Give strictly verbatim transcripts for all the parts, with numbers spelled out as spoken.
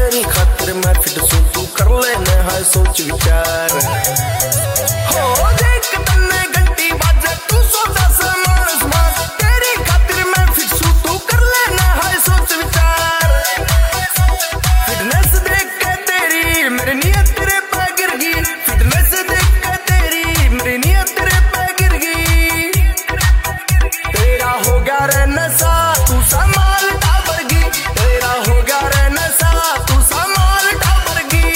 तेरी खातिर मैं फिट सू, तू कर लेने है सोच विचार। हो देख तन्ने घंटी बाजे तू सोचा समान समान, तेरी खातिर मैं फिट सू, तू कर लेना है सोच विचार। फिटनेस देख के तेरी मेरी नियत तेरे पे गिर गई, फिटनेस देख के तेरी मेरी नियत तेरे पे गिर गई। तेरा हो गया रे नशा तू संभाल टाबर की, तेरा हो गया रे नशा तू संभाल टाबर की।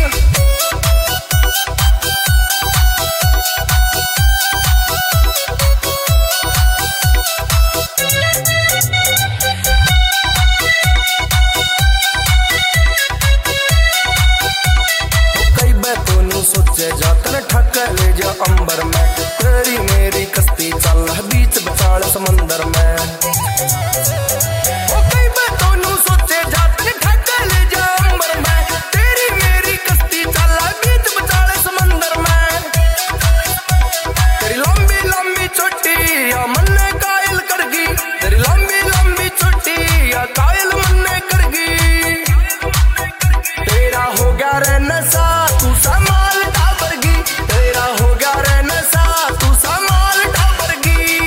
कई बातों नु सोचे जातन ठक ले जा अंबर में, तेरी मेरी कश्ती चल बीच बचाल समंदर में। ओ कई बातों नु सोचे जातन ठक ले जा अंबर में, तेरी मेरी कश्ती चल बीच बचाल समंदर में। तेरी लंबी लंबी चोटी या मन्ने कायल करगी, तेरी लंबी लंबी चोटी या कायल मन्ने करगी। तेरा हो गया रे नशा तू संभाल टाबर की, तेरा हो गया रे नशा तू संभाल टाबर की।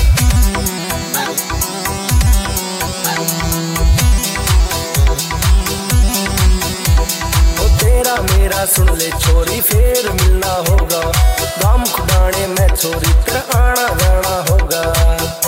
ओ तेरा मेरा सुन ले छोरी फिर मिलना होगा, दाम खुदाने में छोरी तेरा आना जाना होगा।